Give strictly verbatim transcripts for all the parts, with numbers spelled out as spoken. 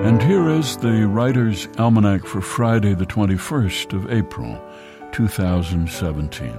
And here is the Writer's Almanac for Friday, the twenty-first of April, two thousand seventeen.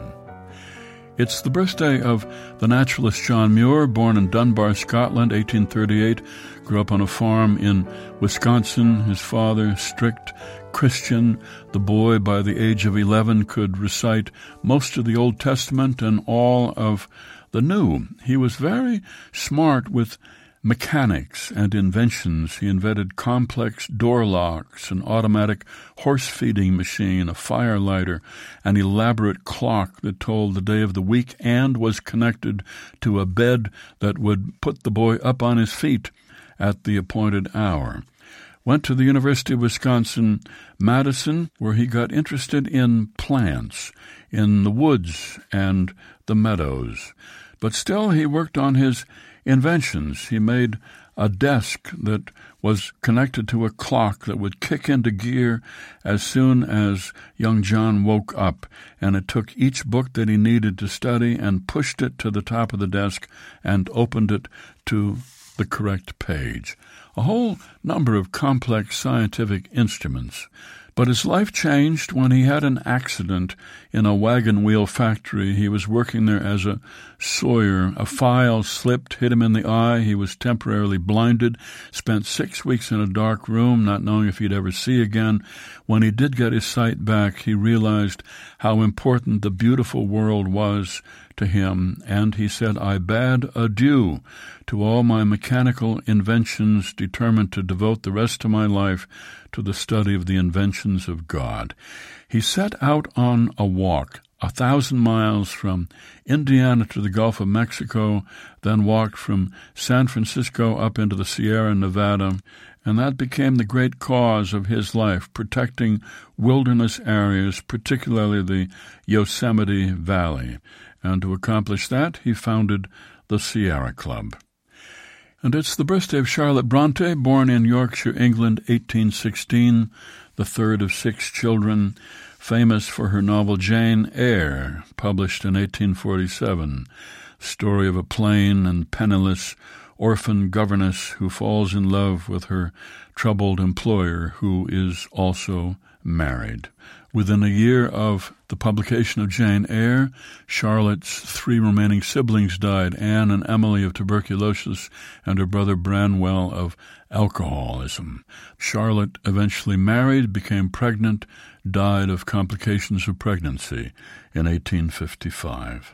It's the birthday of the naturalist John Muir, born in Dunbar, Scotland, eighteen thirty-eight, grew up on a farm in Wisconsin. His father, strict Christian. The boy, by the age of eleven, could recite most of the Old Testament and all of the New. He was very smart with mechanics and inventions. He invented complex door locks, an automatic horse-feeding machine, a fire lighter, an elaborate clock that told the day of the week and was connected to a bed that would put the boy up on his feet at the appointed hour. Went to the University of Wisconsin-Madison, where he got interested in plants, in the woods and the meadows. But still he worked on his inventions. He made a desk that was connected to a clock that would kick into gear as soon as young John woke up, and it took each book that he needed to study and pushed it to the top of the desk and opened it to the correct page. A whole number of complex scientific instruments. But his life changed when he had an accident in a wagon wheel factory. He was working there as a sawyer. A file slipped, hit him in the eye. He was temporarily blinded, spent six weeks in a dark room, not knowing if he'd ever see again. When he did get his sight back, he realized how important the beautiful world was to him, and he said, "I bade adieu to all my mechanical inventions, determined to devote the rest of my life to the study of the inventions of God." He set out on a walk, a thousand miles from Indiana to the Gulf of Mexico, then walked from San Francisco up into the Sierra Nevada, and that became the great cause of his life, protecting wilderness areas, particularly the Yosemite Valley. And to accomplish that, he founded the Sierra Club. And it's the birthday of Charlotte Bronte, born in Yorkshire, England, eighteen sixteen, the third of six children, famous for her novel Jane Eyre, published in eighteen forty-seven, story of a plain and penniless orphan governess who falls in love with her troubled employer, who is also married. Within a year of the publication of Jane Eyre, Charlotte's three remaining siblings died, Anne and Emily of tuberculosis and her brother Branwell of alcoholism. Charlotte eventually married, became pregnant, died of complications of pregnancy in eighteen fifty-five.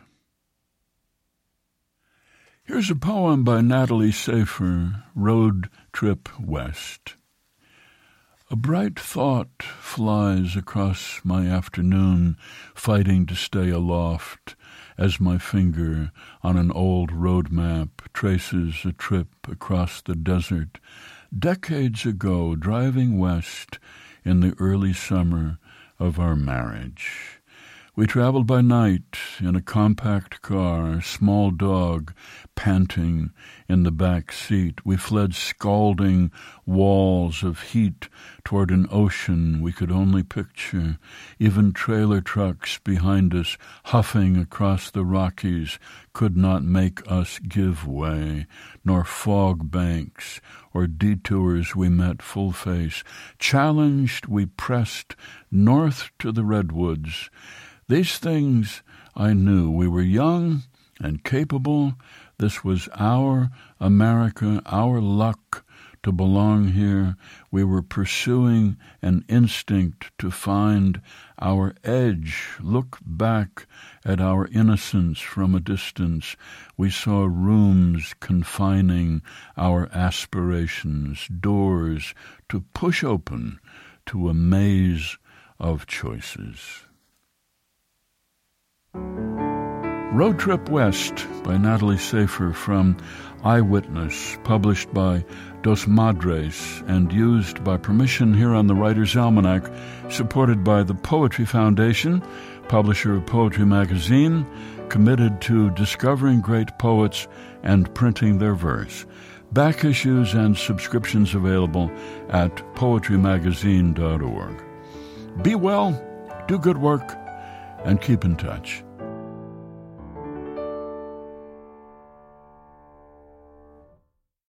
Here's a poem by Natalie Safer, Road Trip West. A bright thought flies across my afternoon, fighting to stay aloft, as my finger on an old road map traces a trip across the desert, decades ago, driving west in the early summer of our marriage. We traveled by night in a compact car, small dog panting in the back seat. We fled scalding walls of heat toward an ocean we could only picture. Even trailer trucks behind us, huffing across the Rockies, could not make us give way, nor fog banks or detours we met full face. Challenged, we pressed north to the redwoods. These things I knew. We were young and capable. This was our America, our luck to belong here. We were pursuing an instinct to find our edge. Look back at our innocence from a distance. We saw rooms confining our aspirations, doors to push open to a maze of choices. Road Trip West by Natalie Safer from Eyewitness, published by Dos Madres and used by permission here on the Writer's Almanac, supported by the Poetry Foundation, publisher of Poetry Magazine, committed to discovering great poets and printing their verse. Back issues and subscriptions available at poetry magazine dot org. Be well, do good work, and keep in touch.